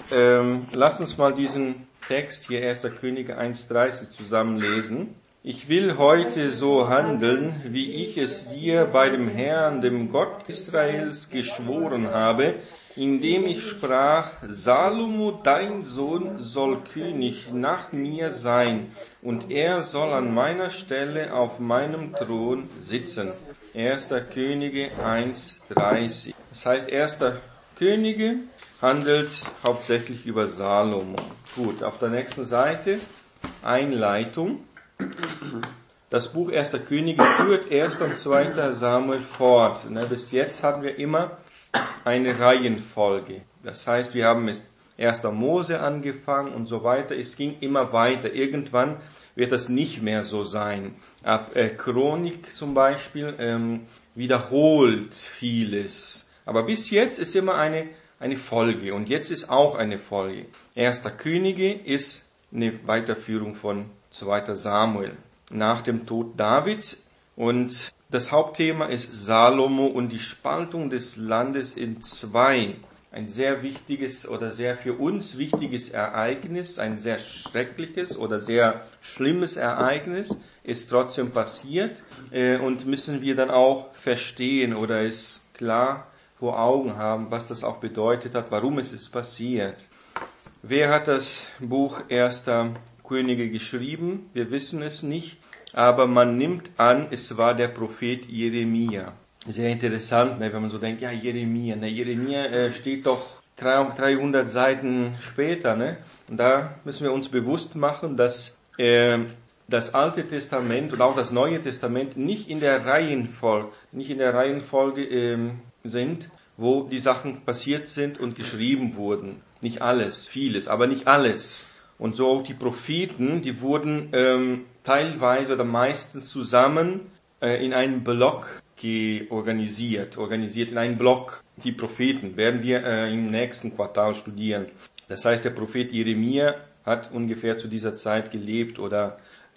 Lass uns mal diesen Text hier 1. Könige 1,30 zusammen lesen. Ich will heute so handeln, wie ich es dir bei dem Herrn, dem Gott Israels, geschworen habe, indem ich sprach, Salomo, dein Sohn, soll König nach mir sein, und er soll an meiner Stelle auf meinem Thron sitzen. 1. Könige 1,30. Das heißt, 1. Könige handelt hauptsächlich über Salomo. Gut, auf der nächsten Seite Einleitung. Das Buch 1. Könige führt 1. und 2. Samuel fort. Bis jetzt hatten wir immer eine Reihenfolge. Das heißt, wir haben mit 1. Mose angefangen und so weiter. Es ging immer weiter. Irgendwann wird das nicht mehr so sein. Ab Chronik zum Beispiel wiederholt vieles. Aber bis jetzt ist immer eine Folge. Und jetzt ist auch eine Folge. 1. Könige ist eine Weiterführung von 2. Samuel nach dem Tod Davids, und das Hauptthema ist Salomo und die Spaltung des Landes in zwei. Ein sehr wichtiges oder sehr für uns wichtiges Ereignis, ein sehr schreckliches oder sehr schlimmes Ereignis ist trotzdem passiert, und müssen wir dann auch verstehen oder es klar vor Augen haben, was das auch bedeutet hat, warum es ist passiert. Wer hat das Buch 1. Könige geschrieben? Wir wissen es nicht, aber man nimmt an, es war der Prophet Jeremia. Sehr interessant, wenn man so denkt, ja, Jeremia steht doch 300 Seiten später, Und da müssen wir uns bewusst machen, dass das Alte Testament und auch das Neue Testament nicht in der Reihenfolge sind, wo die Sachen passiert sind und geschrieben wurden. Nicht alles, vieles, aber nicht alles. Und so auch die Propheten, die wurden teilweise oder meistens zusammen in einem Block organisiert in einem Block. Die Propheten werden wir im nächsten Quartal studieren. Das heißt, der Prophet Jeremia hat ungefähr zu dieser Zeit gelebt oder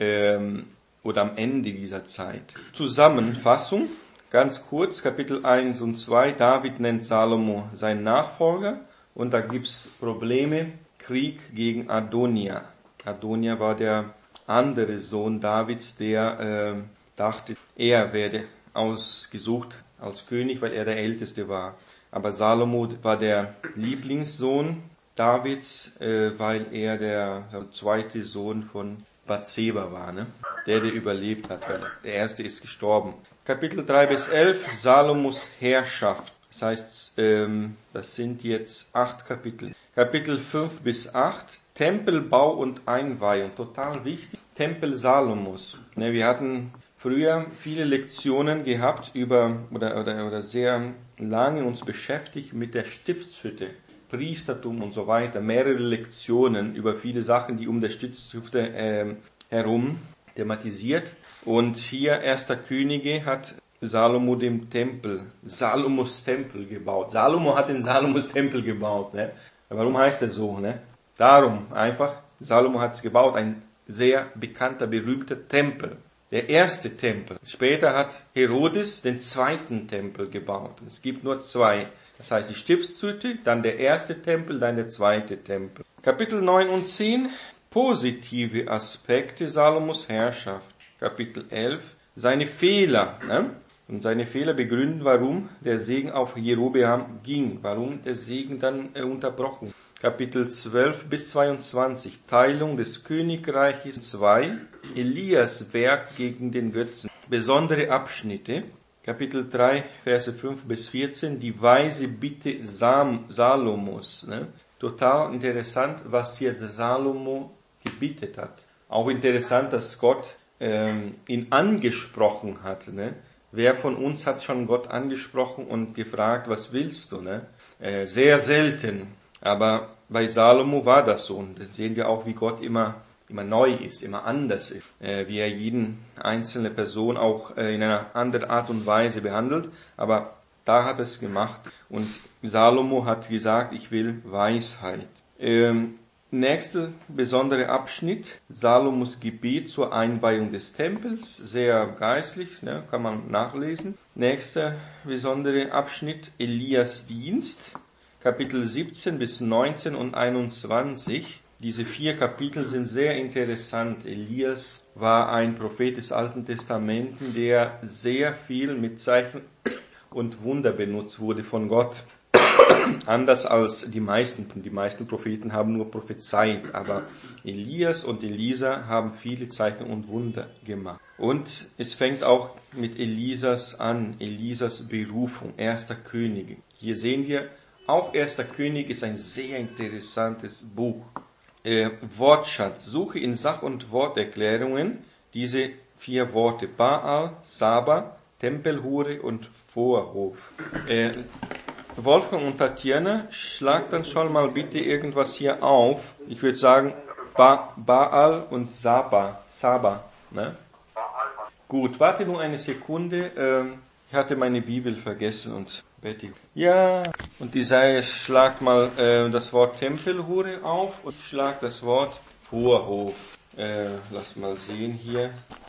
am Ende dieser Zeit. Zusammenfassung, ganz kurz, Kapitel 1 und 2, David nennt Salomo seinen Nachfolger, und da gibt's Probleme. Krieg gegen Adonia. Adonia war der andere Sohn Davids, der dachte, er werde ausgesucht als König, weil er der Älteste war. Aber Salomo war der Lieblingssohn Davids, weil er der zweite Sohn von Bathseba war, der überlebt hat, weil der erste ist gestorben. Kapitel 3 bis 11, Salomos Herrschaft. Das heißt, das sind jetzt 8 Kapitel. Kapitel 5 bis 8, Tempelbau und Einweihung. Total wichtig. Tempel Salomos. Wir hatten früher viele Lektionen gehabt oder sehr lange uns beschäftigt mit der Stiftshütte, Priestertum und so weiter. Mehrere Lektionen über viele Sachen, die um der Stiftshütte herum thematisiert. Und hier 1. Könige hat Salomo Salomos Tempel gebaut. Salomo hat den Salomos Tempel gebaut. Warum heißt er so? Darum einfach, Salomo hat es gebaut, ein sehr bekannter, berühmter Tempel. Der erste Tempel. Später hat Herodes den zweiten Tempel gebaut. Es gibt nur 2. Das heißt die Stiftshütte, dann der erste Tempel, dann der zweite Tempel. Kapitel 9 und 10, positive Aspekte Salomos Herrschaft. Kapitel 11, seine Fehler. Und seine Fehler begründen, warum der Segen auf Jerobeam ging, warum der Segen dann unterbrochen. Kapitel 12 bis 22, Teilung des Königreiches 2, Elias Werk gegen den Götzen. Besondere Abschnitte, Kapitel 3, Verse 5 bis 14, die weise Bitte Salomos. Total interessant, was hier Salomo gebittet hat. Auch interessant, dass Gott ihn angesprochen hat. Wer von uns hat schon Gott angesprochen und gefragt, was willst du? Sehr selten. Aber bei Salomo war das so. Und das sehen wir auch, wie Gott immer neu ist, immer anders ist. Wie er jeden einzelne Person auch in einer anderen Art und Weise behandelt. Aber da hat er es gemacht. Und Salomo hat gesagt, ich will Weisheit. Nächster besondere Abschnitt, Salomos Gebet zur Einweihung des Tempels, sehr geistlich, kann man nachlesen. Nächster besondere Abschnitt, Elias Dienst. Kapitel 17 bis 19 und 21. Diese 4 Kapitel sind sehr interessant. Elias war ein Prophet des Alten Testaments, der sehr viel mit Zeichen und Wunder benutzt wurde von Gott. Anders als die meisten. Die meisten Propheten haben nur prophezeit, aber Elias und Elisa haben viele Zeichen und Wunder gemacht. Und es fängt auch mit Elisas an, Elisas Berufung, 1. Könige. Hier sehen wir, auch 1. König ist ein sehr interessantes Buch. Wortschatz, suche in Sach- und Worterklärungen diese 4 Worte, Baal, Saba, Tempelhure und Vorhof. Wolfgang und Tatjana, schlag dann schon mal bitte irgendwas hier auf. Ich würde sagen Baal und Saba. Ne? Gut, warte nur eine Sekunde. Ich hatte meine Bibel vergessen und Betty. Ja, und Isaiah schlag mal das Wort Tempelhure auf und schlag das Wort Vorhof. Lass mal sehen hier.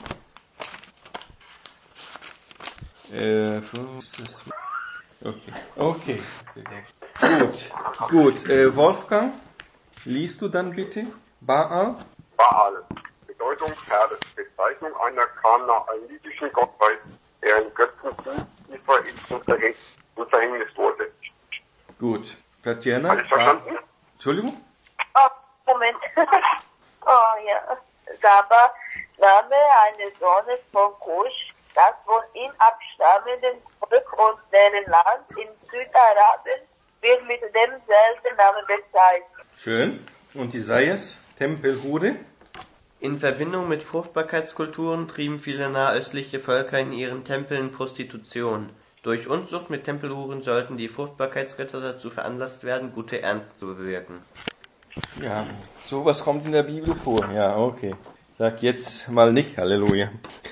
Okay. Gut. Wolfgang, liest du dann bitte? Baal? Baal. Bedeutung Herr, Bezeichnung einer kanaanitischen Gottheit, der in Götzendienst Israels und Verhängnis wurde. Gut. Tatjana? Alles verstanden? Entschuldigung? Moment. Ja. Saba, Name eines Sohnes von Kusch, das von ihm abstammenden Volk und deren Land in Südarabien wird mit demselben Namen bezeichnet. Schön. Und Isaias? Tempelhure? In Verbindung mit Fruchtbarkeitskulturen trieben viele nahöstliche Völker in ihren Tempeln Prostitution. Durch Unzucht mit Tempelhuren sollten die Fruchtbarkeitsgötter dazu veranlasst werden, gute Ernten zu bewirken. Ja, sowas kommt in der Bibel vor. Ja, okay. Sag jetzt mal nicht Halleluja.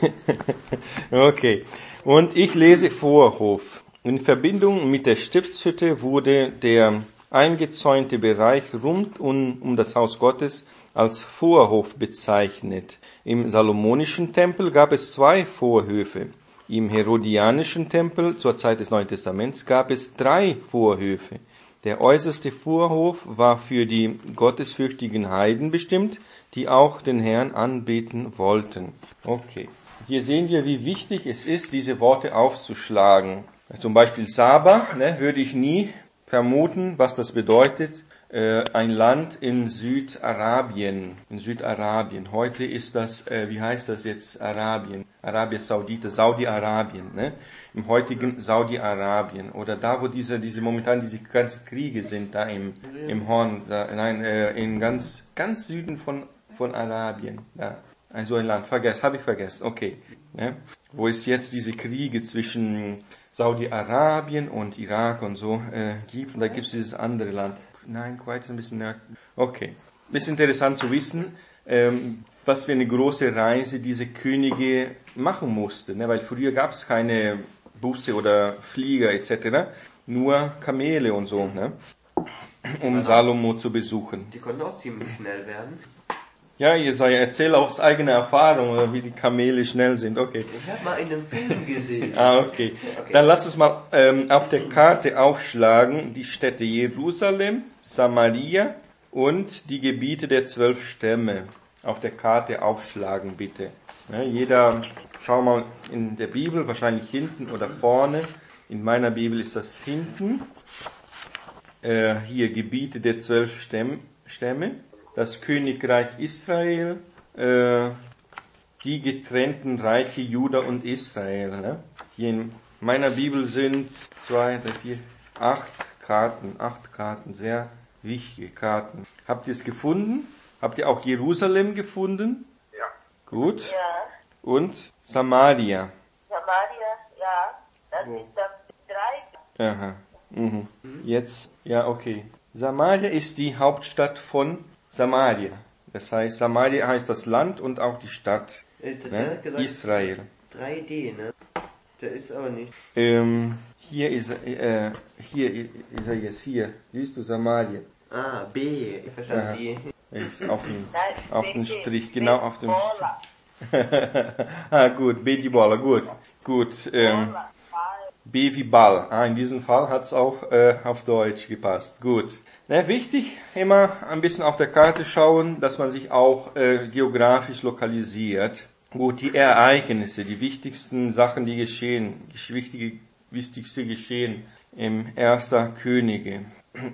Okay. Und ich lese Vorhof. In Verbindung mit der Stiftshütte wurde der eingezäunte Bereich rund um das Haus Gottes als Vorhof bezeichnet. Im Salomonischen Tempel gab es 2 Vorhöfe. Im Herodianischen Tempel zur Zeit des Neuen Testaments gab es 3 Vorhöfe. Der äußerste Vorhof war für die gottesfürchtigen Heiden bestimmt, die auch den Herrn anbeten wollten. Okay. Hier sehen wir, wie wichtig es ist, diese Worte aufzuschlagen. Zum Beispiel Saba, würde ich nie vermuten, was das bedeutet. Ein Land in Südarabien. Heute ist das, wie heißt das jetzt, Arabien? Arabia Saudita, Saudi-Arabien, ne? Im heutigen Saudi-Arabien. Oder da, wo diese ganzen Kriege sind, da im Horn, in ganz Süden von Arabien, da. Also ein Land, habe ich vergessen, okay. Ne? Wo es jetzt diese Kriege zwischen Saudi-Arabien und Irak und so gibt. Und da gibt es dieses andere Land. Nein, Kuwait ist ein bisschen nördlich. Okay. Ist interessant zu wissen, was für eine große Reise diese Könige machen mussten. Ne? Weil früher gab es keine Busse oder Flieger etc. Nur Kamele und so, ne? Um Salomo zu besuchen. Die konnten auch ziemlich schnell werden. Ja, Jesaja, erzähl aus eigener Erfahrung, oder wie die Kamele schnell sind. Okay. Ich habe mal einen Film gesehen. Okay. Dann lass uns mal auf der Karte aufschlagen die Städte Jerusalem, Samaria und die Gebiete der 12 Stämme. Auf der Karte aufschlagen, bitte. Ja, jeder, schau mal in der Bibel, wahrscheinlich hinten oder vorne. In meiner Bibel ist das hinten. Hier Gebiete der 12 Stämme. Das Königreich Israel, die getrennten Reiche Juda und Israel. Ne? Hier in meiner Bibel sind 8 Karten, sehr wichtige Karten. Habt ihr es gefunden? Habt ihr auch Jerusalem gefunden? Ja. Gut. Ja. Und Samaria? Samaria, ja. Das ist dann 3. Aha. Mhm. Jetzt, ja, okay. Samaria ist die Hauptstadt von Samaria. Das heißt, Samaria heißt das Land und auch die Stadt. Ne? Gesagt, Israel. 3D, ne? Der ist aber nicht. Hier ist er jetzt hier. Siehst du Samaria? Ah, B. Ich verstand Aha. die. Er ist auf den Strich, genau auf dem Strich. Gut, Bedibola, gut. B wie Ball. In diesem Fall hat es auch auf Deutsch gepasst. Gut. Wichtig, immer ein bisschen auf der Karte schauen, dass man sich auch geografisch lokalisiert. Gut, die Ereignisse, die wichtigsten Sachen, die geschehen, wichtigste Geschehen im 1. Könige.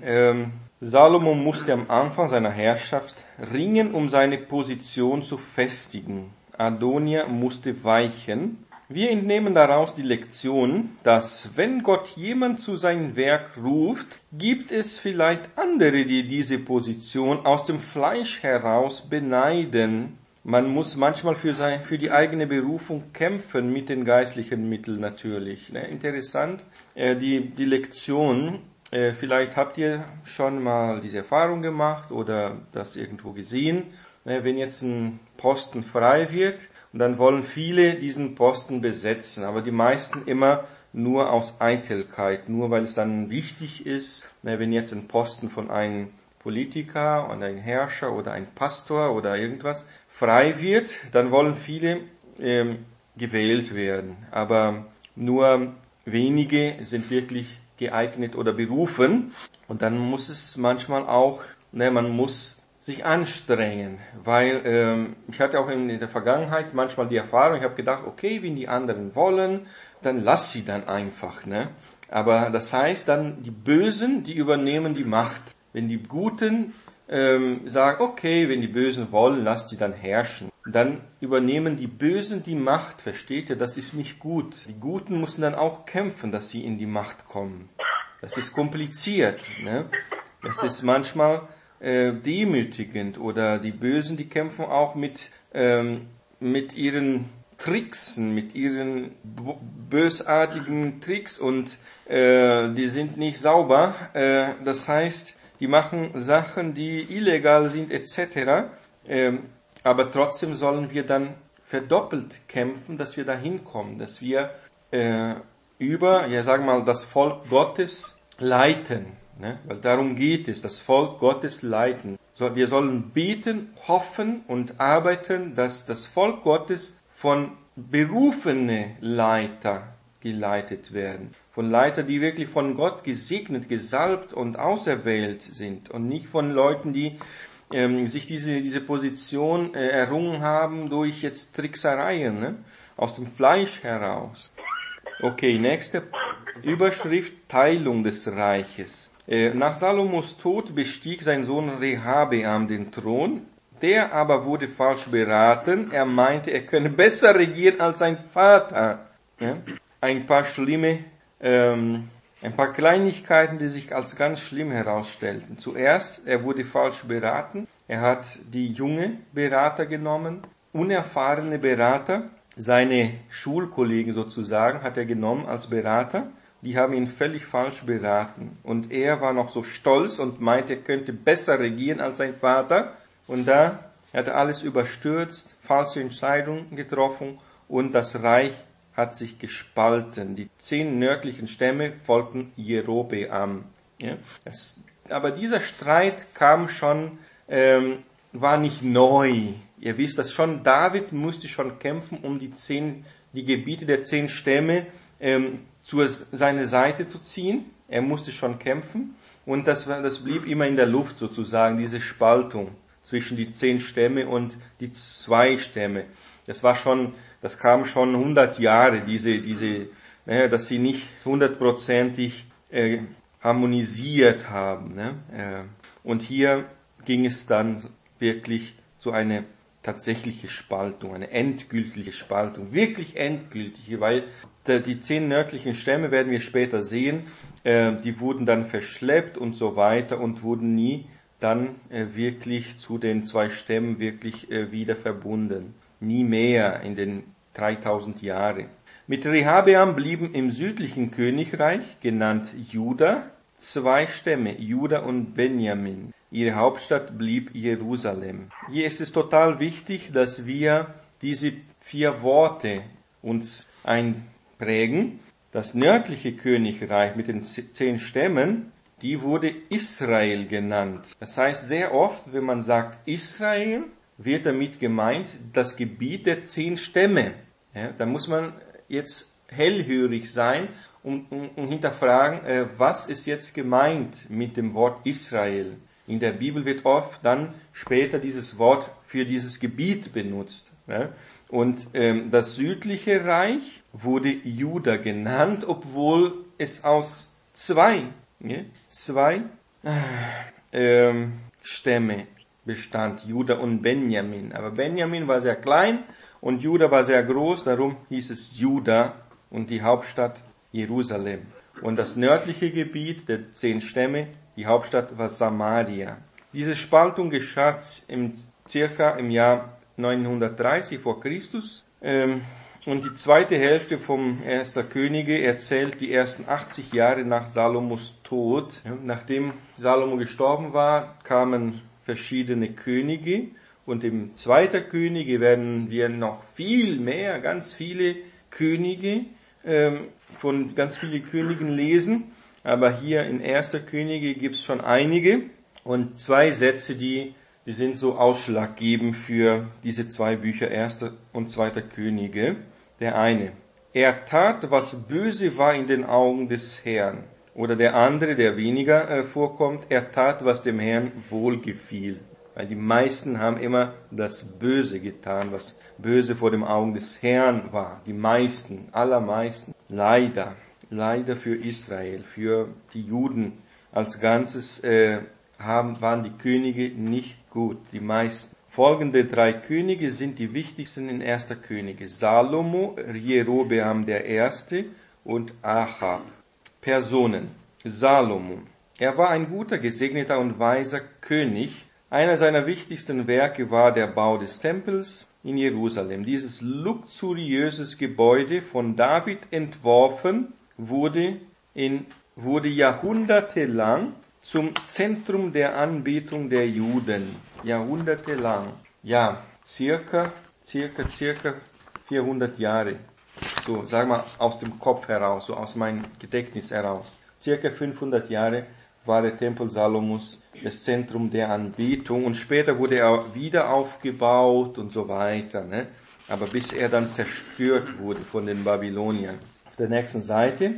Salomo musste am Anfang seiner Herrschaft ringen, um seine Position zu festigen. Adonia musste weichen. Wir entnehmen daraus die Lektion, dass wenn Gott jemand zu seinem Werk ruft, gibt es vielleicht andere, die diese Position aus dem Fleisch heraus beneiden. Man muss manchmal für die eigene Berufung kämpfen, mit den geistlichen Mitteln natürlich. Interessant, die Lektion, vielleicht habt ihr schon mal diese Erfahrung gemacht oder das irgendwo gesehen. Wenn jetzt ein Posten frei wird, und dann wollen viele diesen Posten besetzen, aber die meisten immer nur aus Eitelkeit, nur weil es dann wichtig ist. Wenn jetzt ein Posten von einem Politiker und ein Herrscher oder ein Pastor oder irgendwas frei wird, dann wollen viele gewählt werden. Aber nur wenige sind wirklich geeignet oder berufen. Und dann muss es manchmal auch, man muss sich anstrengen, weil ich hatte auch in der Vergangenheit manchmal die Erfahrung, ich habe gedacht, okay, wenn die anderen wollen, dann lass sie dann einfach. Aber das heißt dann, die Bösen, die übernehmen die Macht. Wenn die Guten sagen, okay, wenn die Bösen wollen, lasst sie dann herrschen. Dann übernehmen die Bösen die Macht, versteht ihr? Das ist nicht gut. Die Guten müssen dann auch kämpfen, dass sie in die Macht kommen. Das ist kompliziert. Das ist manchmal demütigend, oder die Bösen, die kämpfen auch mit ihren Tricksen, mit ihren bösartigen Tricks, und die sind nicht sauber. Das heißt, die machen Sachen, die illegal sind etc. Aber trotzdem sollen wir dann verdoppelt kämpfen, dass wir da hinkommen, dass wir das Volk Gottes leiten. Weil darum geht es, das Volk Gottes leiten. Wir sollen beten, hoffen und arbeiten, dass das Volk Gottes von berufene Leiter geleitet werden. Von Leiter, die wirklich von Gott gesegnet, gesalbt und auserwählt sind. Und nicht von Leuten, die sich diese Position errungen haben durch jetzt Tricksereien, aus dem Fleisch heraus. Okay, nächste Überschrift, Teilung des Reiches. Nach Salomos Tod bestieg sein Sohn Rehabeam den Thron. Der aber wurde falsch beraten. Er meinte, er könne besser regieren als sein Vater. Ein paar Kleinigkeiten, die sich als ganz schlimm herausstellten. Zuerst, er wurde falsch beraten. Er hat die junge Berater genommen, unerfahrene Berater. Seine Schulkollegen sozusagen hat er genommen als Berater. Die haben ihn völlig falsch beraten. Und er war noch so stolz und meinte, er könnte besser regieren als sein Vater. Und da hat er alles überstürzt, falsche Entscheidungen getroffen, und das Reich hat sich gespalten. Die 10 nördlichen Stämme folgten Jerobeam. Aber dieser Streit kam schon, war nicht neu. Ihr wisst das schon, David musste schon kämpfen, um die Gebiete der 10 Stämme zu seiner Seite zu ziehen. Er musste schon kämpfen, und das blieb immer in der Luft sozusagen, diese Spaltung zwischen die 10 Stämme und die 2 Stämme. Das kam schon 100 Jahre, dass sie nicht 100%ig harmonisiert haben. Und hier ging es dann wirklich zu einer tatsächliche Spaltung, eine endgültige Spaltung, wirklich endgültige, weil die 10 nördlichen Stämme, werden wir später sehen, die wurden dann verschleppt und so weiter und wurden nie dann wirklich zu den 2 Stämmen wirklich wieder verbunden. Nie mehr in den 3000 Jahren. Mit Rehabeam blieben im südlichen Königreich, genannt Juda, 2 Stämme, Juda und Benjamin. Ihre Hauptstadt blieb Jerusalem. Hier ist es total wichtig, dass wir diese 4 Worte uns einprägen. Das nördliche Königreich mit den 10 Stämmen, die wurde Israel genannt. Das heißt, sehr oft, wenn man sagt Israel, wird damit gemeint das Gebiet der 10 Stämme. Da muss man jetzt hellhörig sein und hinterfragen, was ist jetzt gemeint mit dem Wort Israel. In der Bibel wird oft dann später dieses Wort für dieses Gebiet benutzt. Ne? Und das südliche Reich wurde Juda genannt, obwohl es aus zwei Stämme bestand, Juda und Benjamin. Aber Benjamin war sehr klein und Juda war sehr groß, darum hieß es Juda und die Hauptstadt Jerusalem. Und das nördliche Gebiet der 10 Stämme, die Hauptstadt war Samaria. Diese Spaltung geschah circa im Jahr 930 vor Christus. Und die zweite Hälfte vom 1. Könige erzählt die ersten 80 Jahre nach Salomos Tod. Nachdem Salomo gestorben war, kamen verschiedene Könige. Und im 2. Könige werden wir noch viel mehr, ganz viele Könige, von ganz vielen Königen lesen. Aber hier in 1. Könige gibt es schon einige. Und 2 Sätze, die sind so ausschlaggebend für diese 2 Bücher, 1. und 2. Könige. Der eine: Er tat, was böse war in den Augen des Herrn. Oder der andere, der weniger vorkommt: Er tat, was dem Herrn wohlgefiel. Weil die meisten haben immer das Böse getan, was böse vor den Augen des Herrn war. Die meisten, allermeisten. Leider für Israel, für die Juden als Ganzes waren die Könige nicht gut, die meisten. Folgende 3 Könige sind die wichtigsten in 1. Könige: Salomo, Jerobeam I. und Achab. Personen: Salomo. Er war ein guter, gesegneter und weiser König. Einer seiner wichtigsten Werke war der Bau des Tempels in Jerusalem. Dieses luxuriöses Gebäude, von David entworfen, wurde jahrhundertelang zum Zentrum der Anbetung der Juden. Jahrhundertelang. Ja, circa 400 Jahre. So, sagen wir aus dem Kopf heraus, so aus meinem Gedächtnis heraus. Circa 500 Jahre war der Tempel Salomos das Zentrum der Anbetung und später wurde er wieder aufgebaut und so weiter, ne? Aber bis er dann zerstört wurde von den Babyloniern. Auf der nächsten Seite.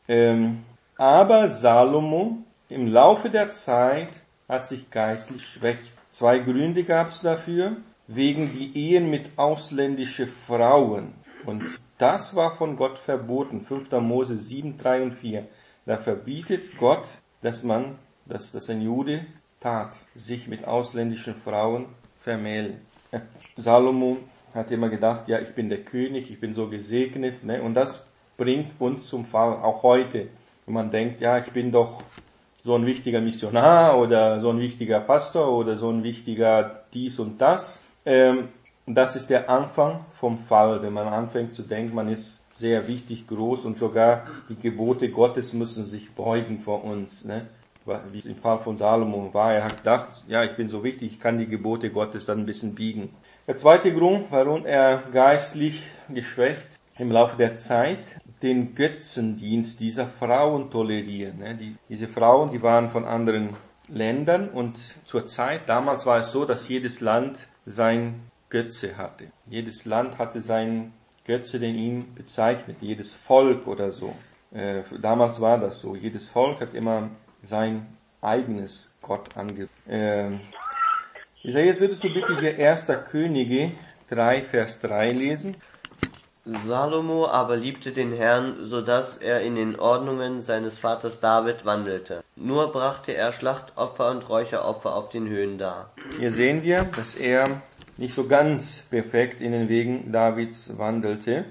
Aber Salomo im Laufe der Zeit hat sich geistlich schwächt. 2 Gründe gab es dafür: wegen die Ehen mit ausländischen Frauen. Und das war von Gott verboten. 5. Mose 7, 3 und 4. Da verbietet Gott, dass ein Jude tat, sich mit ausländischen Frauen vermählen. Salomo hat immer gedacht, ja, ich bin der König, ich bin so gesegnet, ne? Und das bringt uns zum Fall, auch heute. Wenn man denkt, ja, ich bin doch so ein wichtiger Missionar oder so ein wichtiger Pastor oder so ein wichtiger dies und das. Das ist der Anfang vom Fall, wenn man anfängt zu denken, man ist sehr wichtig, groß und sogar die Gebote Gottes müssen sich beugen vor uns, ne? Wie es im Fall von Salomo war. Er hat gedacht, ja, ich bin so wichtig, ich kann die Gebote Gottes dann ein bisschen biegen. Der zweite Grund, warum er geistlich geschwächt im Laufe der Zeit, den Götzendienst dieser Frauen tolerieren. Diese Frauen, die waren von anderen Ländern und zur Zeit, damals war es so, dass jedes Land sein Götze hatte. Jedes Land hatte seinen Götze, den ihn bezeichnet, jedes Volk oder so. Damals war das so. Jedes Volk hat immer sein eigenes Gott angebetet. Jetzt würdest du bitte hier 1. Könige 3, Vers 3 lesen. Salomo aber liebte den Herrn, so dass er in den Ordnungen seines Vaters David wandelte. Nur brachte er Schlachtopfer und Räucheropfer auf den Höhen dar. Hier sehen wir, dass er nicht so ganz perfekt in den Wegen Davids wandelte.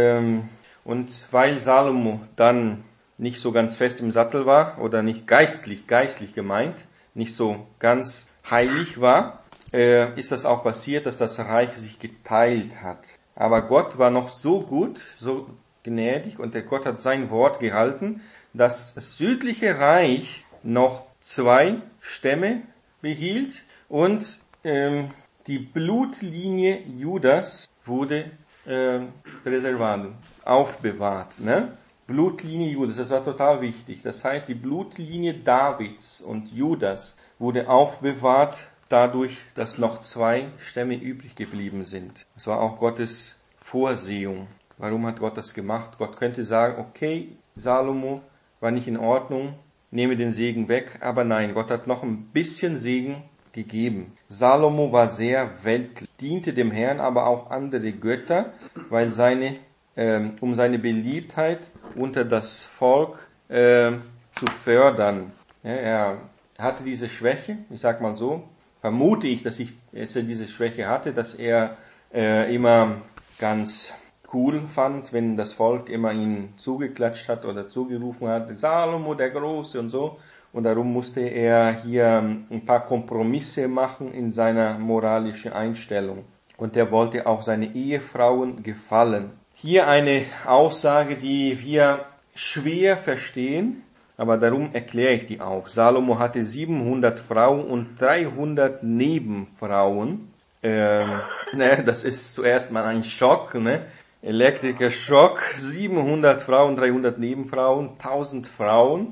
Und weil Salomo dann nicht so ganz fest im Sattel war oder nicht geistlich gemeint, nicht so ganz heilig war, ist das auch passiert, dass das Reich sich geteilt hat. Aber Gott war noch so gut, so gnädig und der Gott hat sein Wort gehalten, dass das südliche Reich noch 2 Stämme behielt und die Blutlinie Judas wurde aufbewahrt. Ne? Blutlinie Judas, das war total wichtig. Das heißt, die Blutlinie Davids und Judas wurde aufbewahrt dadurch, dass noch 2 Stämme übrig geblieben sind. Das war auch Gottes Vorsehung. Warum hat Gott das gemacht? Gott könnte sagen, okay, Salomo war nicht in Ordnung, nehme den Segen weg, aber nein, Gott hat noch ein bisschen Segen gegeben. Salomo war sehr weltlich, diente dem Herrn, aber auch andere Götter, weil um seine Beliebtheit unter das Volk zu fördern. Ja, er hatte diese Schwäche, ich sag mal so, vermute ich, dass er diese Schwäche hatte, dass er immer ganz cool fand, wenn das Volk immer ihn zugeklatscht hat oder zugerufen hat, Salomo der Große und so. Und darum musste er hier ein paar Kompromisse machen in seiner moralischen Einstellung. Und er wollte auch seine Ehefrauen gefallen. Hier eine Aussage, die wir schwer verstehen, aber darum erkläre ich die auch. Salomo hatte 700 Frauen und 300 Nebenfrauen. Das ist zuerst mal ein Schock, ne? Elektrischer Schock, 700 Frauen, 300 Nebenfrauen, 1000 Frauen.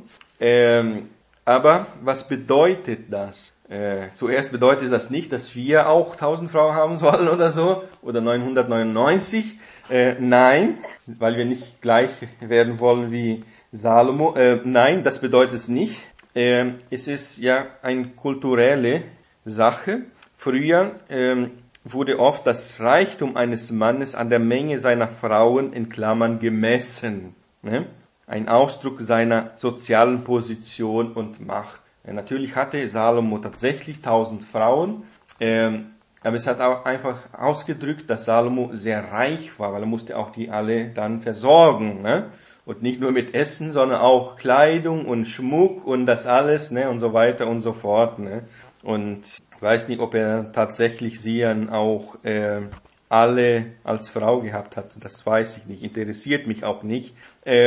Aber was bedeutet das? Zuerst bedeutet das nicht, dass wir auch 1000 Frauen haben sollen oder so, oder 999. Nein, weil wir nicht gleich werden wollen wie Salomo. Nein, das bedeutet es nicht. Es ist ja eine kulturelle Sache. Früher wurde oft das Reichtum eines Mannes an der Menge seiner Frauen in Klammern gemessen. Ne? Ein Ausdruck seiner sozialen Position und Macht. Natürlich hatte Salomo tatsächlich 1000 Frauen, aber es hat auch einfach ausgedrückt, dass Salomo sehr reich war, weil er musste auch die alle dann versorgen. Ne? Und nicht nur mit Essen, sondern auch Kleidung und Schmuck und das alles, ne? Und so weiter und so fort. Ne? Und ich weiß nicht, ob er tatsächlich sie dann auch alle als Frau gehabt hat. Das weiß ich nicht, interessiert mich auch nicht.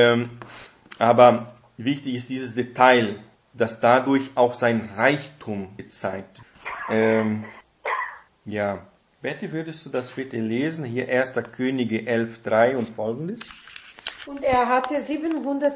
Aber wichtig ist dieses Detail, dass dadurch auch sein Reichtum gezeigt wird. Ja, Betty, würdest du das bitte lesen? Hier 1. Könige 11,3 und folgendes. Und er hatte 700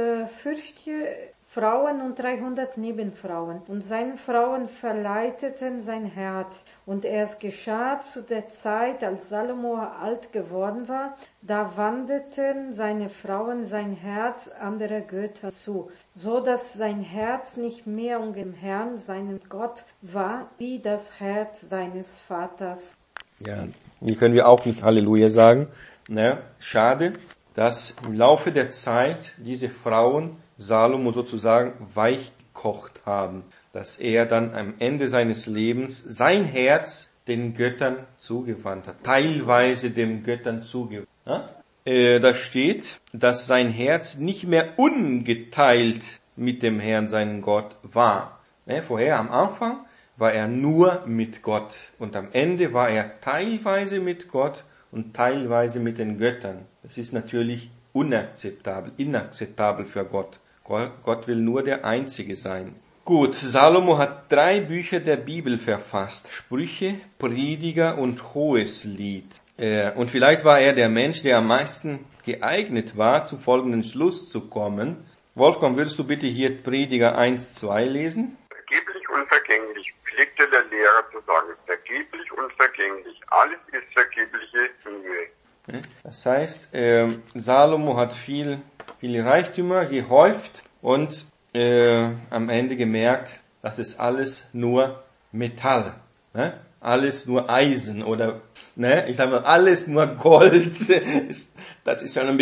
Frauen und 300 Nebenfrauen. Und seine Frauen verleiteten sein Herz. Und es geschah zu der Zeit, als Salomo alt geworden war, da wandten seine Frauen sein Herz anderer Götter zu, so dass sein Herz nicht mehr um den Herrn, seinen Gott, war, wie das Herz seines Vaters. Ja, hier können wir auch nicht Halleluja sagen. Ne? Schade, dass im Laufe der Zeit diese Frauen Salomo sozusagen weich gekocht haben, dass er dann am Ende seines Lebens sein Herz den Göttern zugewandt hat, teilweise den Göttern zugewandt. Ja? Da steht, dass sein Herz nicht mehr ungeteilt mit dem Herrn, seinen Gott, war. Vorher am Anfang war er nur mit Gott und am Ende war er teilweise mit Gott und teilweise mit den Göttern. Das ist natürlich inakzeptabel für Gott. Gott will nur der Einzige sein. Gut, Salomo hat 3 Bücher der Bibel verfasst. Sprüche, Prediger und Hoheslied. Und vielleicht war er der Mensch, der am meisten geeignet war, zu folgendem Schluss zu kommen. Wolfgang, würdest du bitte hier Prediger 1,2 lesen? Vergeblich und vergänglich, pflegte der Lehrer zu sagen. Vergeblich und vergänglich, alles ist vergebliche Mühe. Das heißt, Salomo hat viele Reichtümer gehäuft und am Ende gemerkt, das ist alles nur Metall, ne? Alles nur Eisen oder ich sage mal alles nur Gold. Das ist schon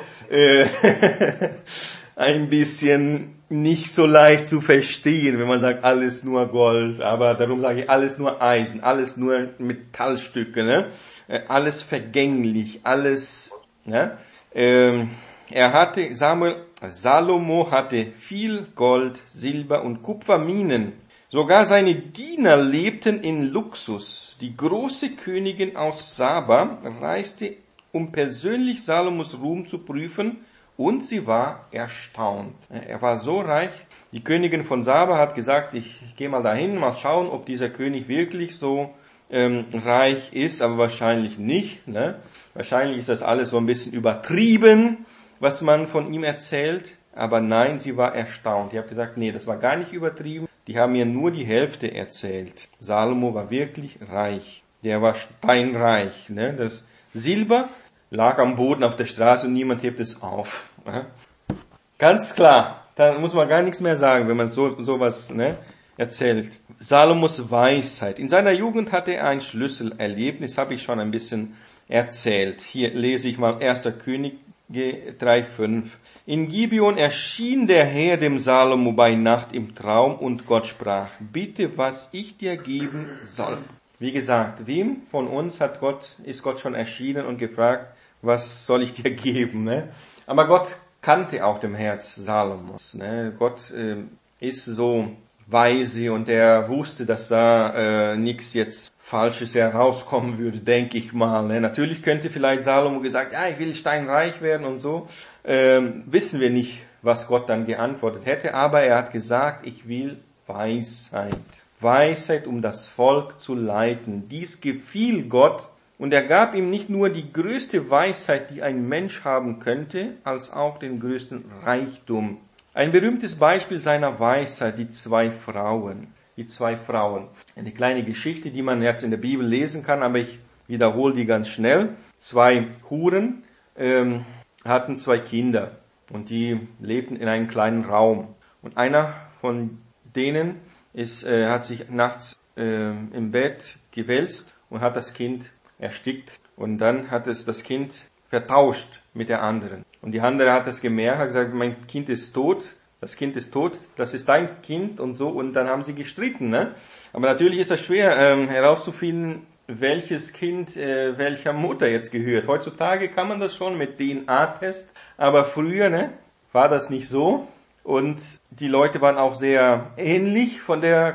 ein bisschen nicht so leicht zu verstehen, wenn man sagt alles nur Gold, aber darum sage ich alles nur Eisen, alles nur Metallstücke, ne? Alles vergänglich, alles, ne? Salomo hatte viel Gold, Silber und Kupferminen. Sogar seine Diener lebten in Luxus. Die große Königin aus Saba reiste, um persönlich Salomos Ruhm zu prüfen, und sie war erstaunt. Er war so reich. Die Königin von Saba hat gesagt, ich gehe mal dahin, mal schauen, ob dieser König wirklich so reich ist, aber wahrscheinlich nicht. Ne? Wahrscheinlich ist das alles so ein bisschen übertrieben, was man von ihm erzählt. Aber nein, sie war erstaunt. Die hat gesagt, nee, das war gar nicht übertrieben. Die haben mir nur die Hälfte erzählt. Salomo war wirklich reich. Der war steinreich. Ne? Das Silber lag am Boden auf der Straße und niemand hebt es auf. Ganz klar, da muss man gar nichts mehr sagen, wenn man sowas erzählt. Salomos Weisheit. In seiner Jugend hatte er ein Schlüsselerlebnis, habe ich schon ein bisschen erzählt. Hier lese ich mal 1. Könige 3,5. In Gibeon erschien der Herr dem Salomo bei Nacht im Traum und Gott sprach, bitte, was ich dir geben soll. Wie gesagt, wem von uns ist Gott schon erschienen und gefragt, was soll ich dir geben? Ne? Aber Gott kannte auch dem Herz Salomos. Ne? Gott ist so weise und er wusste, dass da nichts jetzt Falsches herauskommen würde, denke ich mal. Ne? Natürlich könnte vielleicht Salomo gesagt, ja, ich will steinreich werden und so. Wissen wir nicht, was Gott dann geantwortet hätte, aber er hat gesagt, ich will Weisheit. Weisheit, um das Volk zu leiten. Dies gefiel Gott und er gab ihm nicht nur die größte Weisheit, die ein Mensch haben könnte, als auch den größten Reichtum. Ein berühmtes Beispiel seiner Weisheit, die zwei Frauen. Eine kleine Geschichte, die man jetzt in der Bibel lesen kann, aber ich wiederhole die ganz schnell. 2 Huren hatten 2 Kinder und die lebten in einem kleinen Raum. Und einer von denen hat sich nachts im Bett gewälzt und hat das Kind erstickt. Und dann hat es das Kind vertauscht mit der anderen. Und die andere hat das gemerkt, hat gesagt, mein Kind ist tot, das Kind ist tot, das ist dein Kind und so. Und dann haben sie gestritten. Ne? Aber natürlich ist das schwer herauszufinden, welches Kind welcher Mutter jetzt gehört. Heutzutage kann man das schon mit DNA-Test, aber früher war das nicht so. Und die Leute waren auch sehr ähnlich von der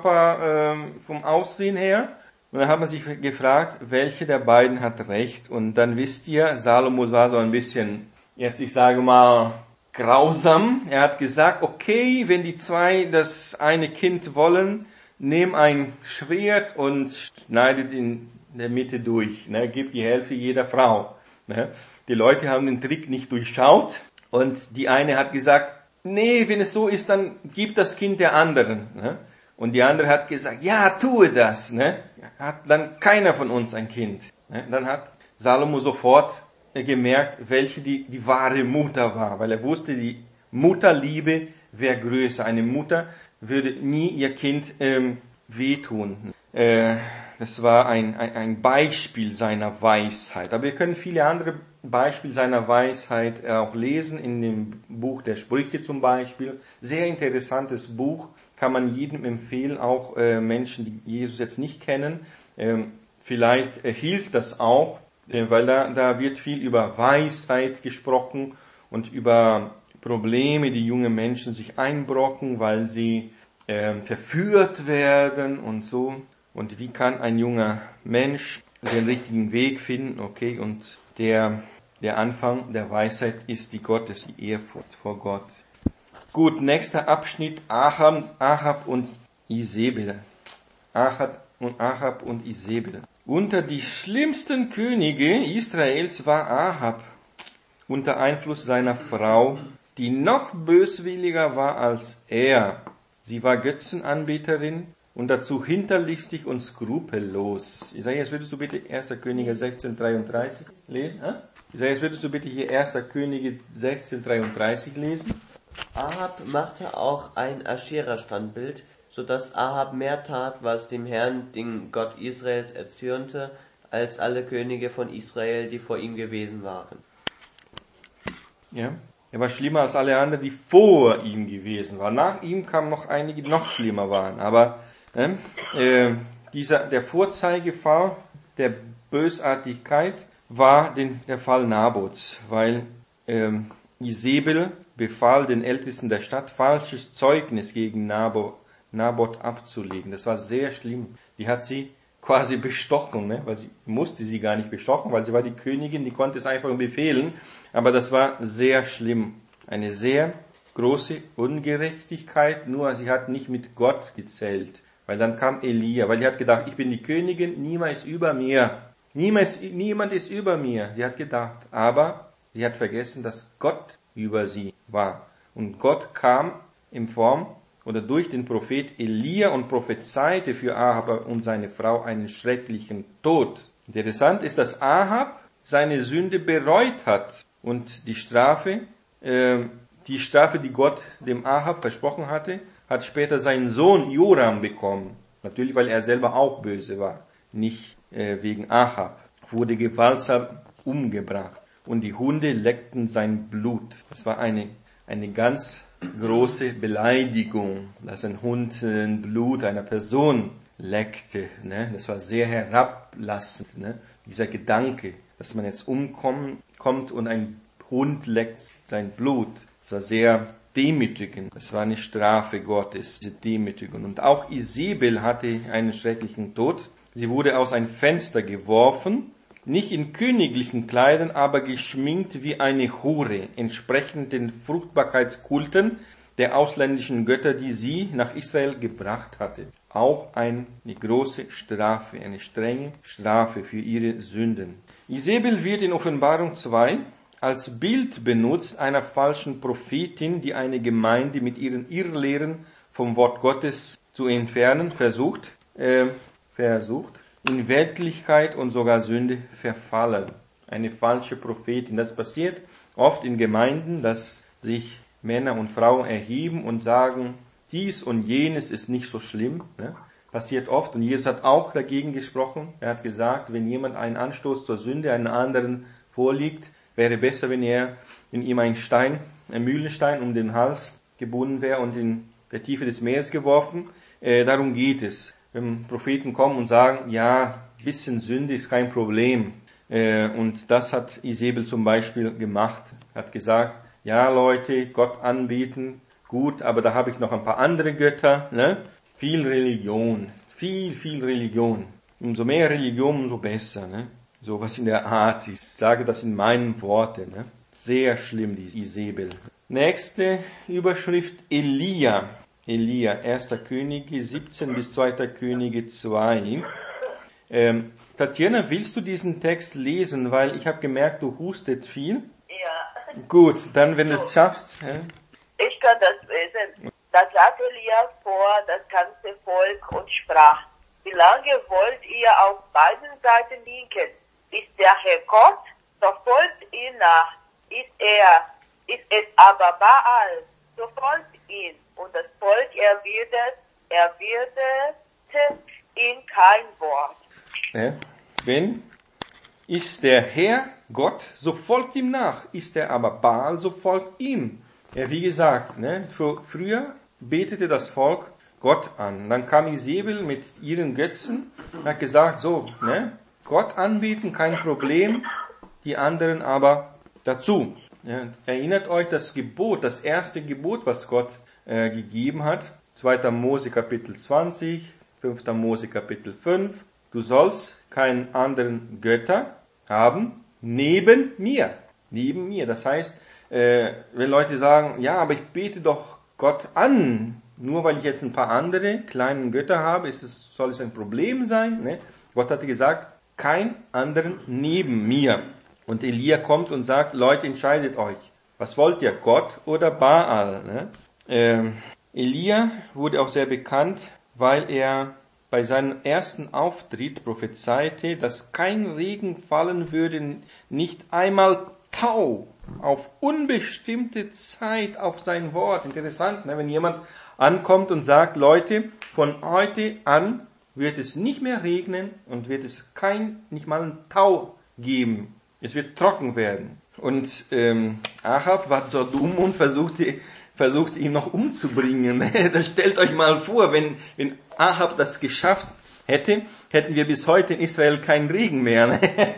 vom Aussehen her. Und dann hat man sich gefragt, welche der beiden hat recht. Und dann wisst ihr, Salomo war so ein bisschen, jetzt ich sage mal, grausam. Er hat gesagt, okay, wenn die 2 das eine Kind wollen, nehm ein Schwert und schneidet in der Mitte durch. Gib die Hälfte jeder Frau. Die Leute haben den Trick nicht durchschaut. Und die eine hat gesagt, nee, wenn es so ist, dann gib das Kind der anderen. Und die andere hat gesagt, ja, tue das. Hat dann keiner von uns ein Kind. Dann hat Salomo sofort gemerkt, welche die wahre Mutter war, weil er wusste, die Mutterliebe wäre größer. Eine Mutter würde nie ihr Kind wehtun. Das war ein Beispiel seiner Weisheit. Aber wir können viele andere Beispiele seiner Weisheit auch lesen, in dem Buch der Sprüche zum Beispiel. Sehr interessantes Buch, kann man jedem empfehlen, auch Menschen, die Jesus jetzt nicht kennen. Vielleicht hilft das auch, weil da wird viel über Weisheit gesprochen und über Probleme, die junge Menschen sich einbrocken, weil sie verführt werden und so. Und wie kann ein junger Mensch den richtigen Weg finden? Okay, und der Anfang der Weisheit ist die Ehrfurcht vor Gott. Gut, nächster Abschnitt, Ahab und Isebel. Ahab und Isebel. Unter die schlimmsten Könige Israels war Ahab unter Einfluss seiner Frau, die noch böswilliger war als er. Sie war Götzenanbeterin und dazu hinterlistig und skrupellos. Isaias, würdest du bitte 1. Könige 16,33 lesen? Isaias, würdest du bitte hier 1. Könige 16,33 lesen? Ahab machte auch ein Aschera-Standbild, so dass Ahab mehr tat, was dem Herrn, den Gott Israels, erzürnte, als alle Könige von Israel, die vor ihm gewesen waren. Ja, er war schlimmer als alle anderen, die vor ihm gewesen waren. Nach ihm kamen noch einige, die noch schlimmer waren. Aber der Vorzeigefall der Bösartigkeit war der Fall Nabots, weil Isebel befahl den Ältesten der Stadt, falsches Zeugnis gegen Nabot abzulegen. Das war sehr schlimm. Die hat sie quasi bestochen, weil sie musste sie gar nicht bestochen, weil sie war die Königin, die konnte es einfach befehlen. Aber das war sehr schlimm. Eine sehr große Ungerechtigkeit, nur sie hat nicht mit Gott gezählt. Weil dann kam Elia, weil sie hat gedacht, ich bin die Königin, niemand ist über mir. Niemand ist über mir. Sie hat gedacht, aber sie hat vergessen, dass Gott über sie war. Und Gott kam in Form oder durch den Prophet Elia und prophezeite für Ahab und seine Frau einen schrecklichen Tod. Interessant ist, dass Ahab seine Sünde bereut hat und die Strafe, die Gott dem Ahab versprochen hatte, hat später sein Sohn Joram bekommen. Natürlich, weil er selber auch böse war, nicht wegen Ahab. Wurde gewaltsam umgebracht und die Hunde leckten sein Blut. Das war eine ganz große Beleidigung, dass ein Hund Blut einer Person leckte. Ne? Das war sehr herablassend, ne? Dieser Gedanke, dass man jetzt kommt und ein Hund leckt sein Blut. Das war sehr demütigend. Das war eine Strafe Gottes, diese Demütigung. Und auch Isabel hatte einen schrecklichen Tod. Sie wurde aus einem Fenster geworfen, nicht in königlichen Kleidern, aber geschminkt wie eine Hure, entsprechend den Fruchtbarkeitskulten der ausländischen Götter, die sie nach Israel gebracht hatte. Auch eine große Strafe, eine strenge Strafe für ihre Sünden. Isabel wird in Offenbarung 2 als Bild benutzt einer falschen Prophetin, die eine Gemeinde mit ihren Irrlehren vom Wort Gottes zu entfernen versucht, in Weltlichkeit und sogar Sünde verfallen. Eine falsche Prophetin. Das passiert oft in Gemeinden, dass sich Männer und Frauen erheben und sagen, dies und jenes ist nicht so schlimm. Ne? Passiert oft. Und Jesus hat auch dagegen gesprochen. Er hat gesagt, wenn jemand einen Anstoß zur Sünde einen anderen vorliegt, wäre besser, wenn ihm ein Mühlenstein um den Hals gebunden wäre und in der Tiefe des Meeres geworfen. Darum geht es. Wenn Propheten kommen und sagen, ja, bisschen Sünde ist kein Problem. Und das hat Isabel zum Beispiel gemacht. Hat gesagt, ja Leute, Gott anbeten, gut, aber da habe ich noch ein paar andere Götter. Ne? Viel Religion, viel Religion. Umso mehr Religion, umso besser. Ne? So was in der Art. Ich sage das in meinen Worten. Ne? Sehr schlimm, die Isabel. Nächste Überschrift, Elia. Elia, 1. Könige 17 bis 2. Könige 2. Tatjana, willst du diesen Text lesen? Weil ich habe gemerkt, du hustet viel. Ja. Gut, dann wenn du es schaffst. Ich kann das lesen. Da trat Elia vor das ganze Volk und sprach, wie lange wollt ihr auf beiden Seiten liegen? Ist der Herr Gott, so folgt ihn nach. Ist es aber Baal, so folgt ihn. Und das Volk erwiderte ihm kein Wort. Wenn ist der Herr Gott, so folgt ihm nach. Ist er aber Baal, so folgt ihm. Ja, wie gesagt, ne, früher betete das Volk Gott an. Dann kam Isabel mit ihren Götzen und hat gesagt, so, ne, Gott anbeten, kein Problem, die anderen aber dazu. Ja, erinnert euch das Gebot, das erste Gebot, was Gott gegeben hat. 2. Mose Kapitel 20, 5. Mose Kapitel 5. Du sollst keinen anderen Götter haben neben mir. Neben mir. Das heißt, wenn Leute sagen, ja, aber ich bete doch Gott an, nur weil ich jetzt ein paar andere kleinen Götter habe, soll es ein Problem sein? Ne? Gott hatte gesagt, kein anderen neben mir. Und Elia kommt und sagt, Leute, entscheidet euch. Was wollt ihr, Gott oder Baal? Ne? Elia wurde auch sehr bekannt, weil er bei seinem ersten Auftritt prophezeite, dass kein Regen fallen würde, nicht einmal Tau, auf unbestimmte Zeit auf sein Wort. Interessant, ne? Wenn jemand ankommt und sagt, Leute, von heute an wird es nicht mehr regnen und wird es nicht mal ein Tau geben. Es wird trocken werden. Und Ahab war so dumm und versuchte ihn noch umzubringen. Das stellt euch mal vor, wenn Ahab das geschafft hätte, hätten wir bis heute in Israel keinen Regen mehr.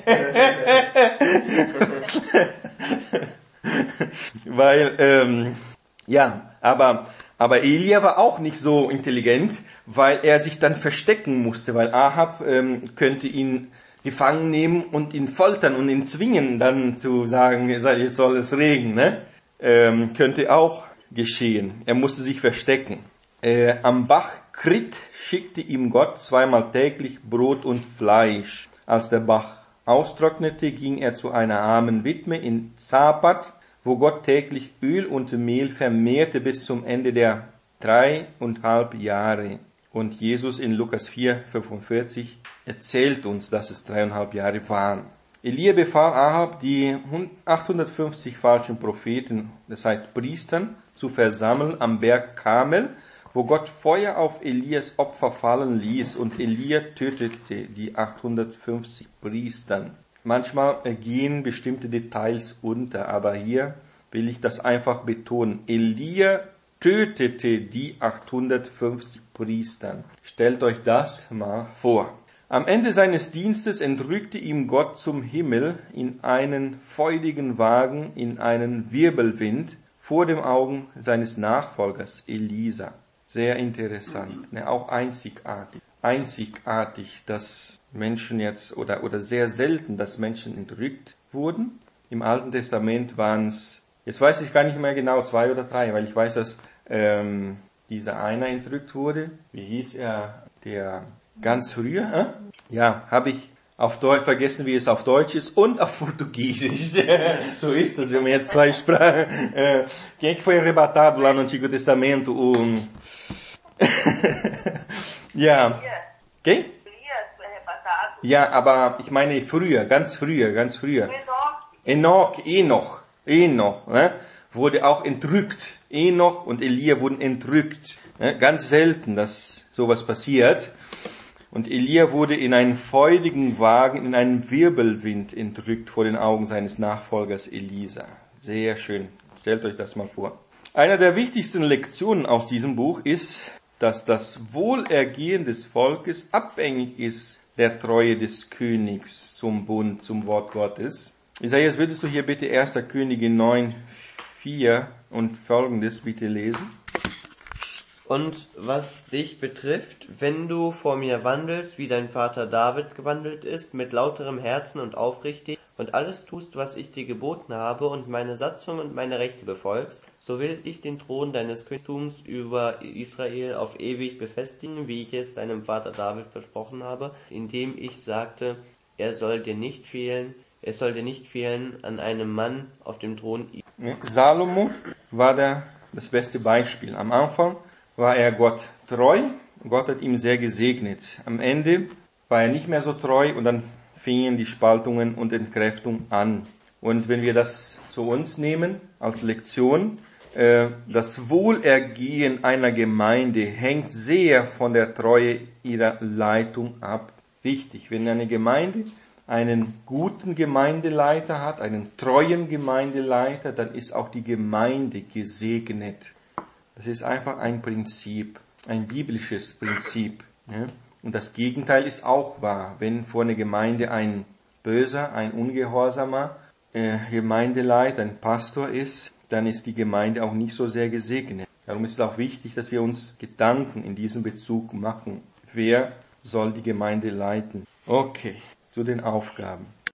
Weil, aber Elia war auch nicht so intelligent, weil er sich dann verstecken musste, weil Ahab könnte ihn gefangen nehmen und ihn foltern und ihn zwingen, dann zu sagen, jetzt soll es regnen. Ne? Könnte auch geschehen. Er musste sich verstecken. Am Bach Krit schickte ihm Gott 2-mal täglich Brot und Fleisch. Als der Bach austrocknete, ging er zu einer armen Witwe in Zapat, wo Gott täglich Öl und Mehl vermehrte bis zum Ende der 3,5 Jahre. Und Jesus in Lukas 4,45 erzählt uns, dass es 3,5 Jahre waren. Elia befahl Ahab, die 850 falschen Propheten, das heißt Priestern, zu versammeln am Berg Karmel, wo Gott Feuer auf Elias Opfer fallen ließ, und Elia tötete die 850 Priestern. Manchmal gehen bestimmte Details unter, aber hier will ich das einfach betonen. Elia tötete die 850 Priestern. Stellt euch das mal vor. Am Ende seines Dienstes entrückte ihm Gott zum Himmel in einen feurigen Wagen, in einen Wirbelwind, vor den Augen seines Nachfolgers Elisa. Sehr interessant, auch einzigartig. Einzigartig, dass Menschen jetzt, oder sehr selten, dass Menschen entrückt wurden. Im Alten Testament waren es, jetzt weiß ich gar nicht mehr genau, 2 oder 3, weil ich weiß, dass dieser einer entrückt wurde. Wie hieß er? Der ganz früher? Ja, habe ich auf Deutsch vergessen, wie es auf Deutsch ist und auf Portugiesisch. So ist das, wenn man jetzt 2 Sprachen... Quem é que foi arrebatado lá no Antigo Testamento? Ja. Quem? Ja, aber ich meine früher, ganz früher. Enoch, wurde auch entrückt. Enoch und Elia wurden entrückt. Ganz selten, dass sowas passiert. Und Elia wurde in einen feurigen Wagen, in einen Wirbelwind entrückt vor den Augen seines Nachfolgers Elisa. Sehr schön. Stellt euch das mal vor. Eine der wichtigsten Lektionen aus diesem Buch ist, dass das Wohlergehen des Volkes abhängig ist der Treue des Königs zum Bund, zum Wort Gottes. Isaias, würdest du hier bitte 1. Könige 9,4 und folgendes bitte lesen? Und was dich betrifft, wenn du vor mir wandelst, wie dein Vater David gewandelt ist, mit lauterem Herzen und aufrichtig, und alles tust, was ich dir geboten habe, und meine Satzung und meine Rechte befolgst, so will ich den Thron deines Königtums über Israel auf ewig befestigen, wie ich es deinem Vater David versprochen habe, indem ich sagte, es soll dir nicht fehlen an einem Mann auf dem Thron. Salomo war das beste Beispiel. Am Anfang war er Gott treu, Gott hat ihm sehr gesegnet. Am Ende war er nicht mehr so treu und dann fingen die Spaltungen und Entkräftung an. Und wenn wir das zu uns nehmen als Lektion, das Wohlergehen einer Gemeinde hängt sehr von der Treue ihrer Leitung ab. Wichtig, wenn eine Gemeinde einen guten Gemeindeleiter hat, einen treuen Gemeindeleiter, dann ist auch die Gemeinde gesegnet. Das ist einfach ein Prinzip, ein biblisches Prinzip. Ja? Und das Gegenteil ist auch wahr. Wenn vor einer Gemeinde ein böser, ein ungehorsamer Gemeindeleiter, ein Pastor ist, dann ist die Gemeinde auch nicht so sehr gesegnet. Darum ist es auch wichtig, dass wir uns Gedanken in diesem Bezug machen. Wer soll die Gemeinde leiten? Okay, zu den Aufgaben.